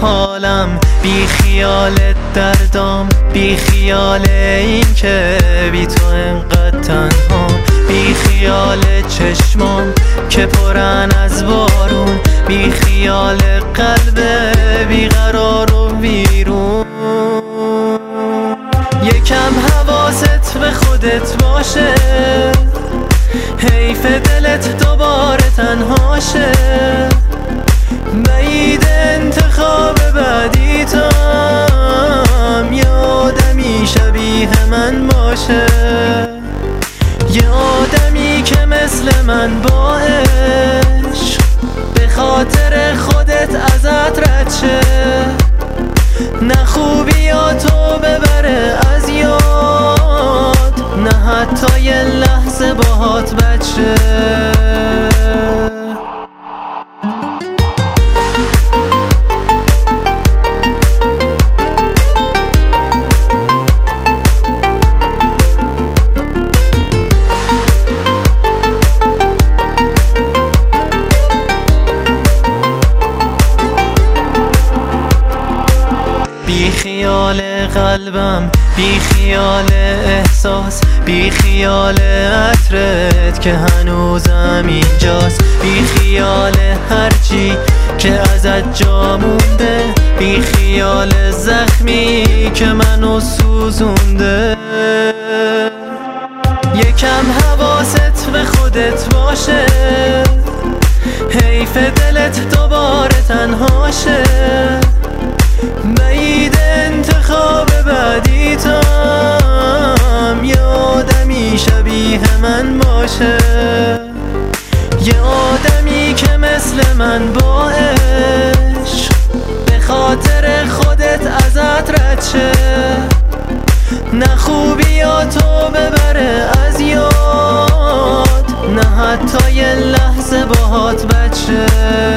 حالم، بی خیال دردام، بی خیال این که بی تو انقدر تنهام، بی خیال چشمام که پرن از بارون، بی خیال قلب بیقرار و ویرون. یکم حواست به خودت باشه، حیف دلت دوباره تنهاشه، بعید انتخاب بعدی تام، یه آدمی شبیه من باشه، یه آدمی که مثل من با عشق به خاطر خودت ازت رد شه، نه خوبیاتو ببره از یاد، نه حتی یه لحظه باهات بد شه. بی خیال قلبم، بی خیال احساس، بی خیال عطرت که هنوزم اینجاست، بی خیال هرچی که ازت جا مونده، بی خیال زخمی که منو سوزونده. یکم حواست به خودت باشه، حیف دلت دوباره تنهاشه، بعید انتخاب بعدی تام، یه آدمی شبیه من باشه، یه آدمی که مثل من با عشق به خاطر خودت ازت رد شه، نه خوبیاتو ببره از یاد، نه حتی یه لحظه باهات بد شه.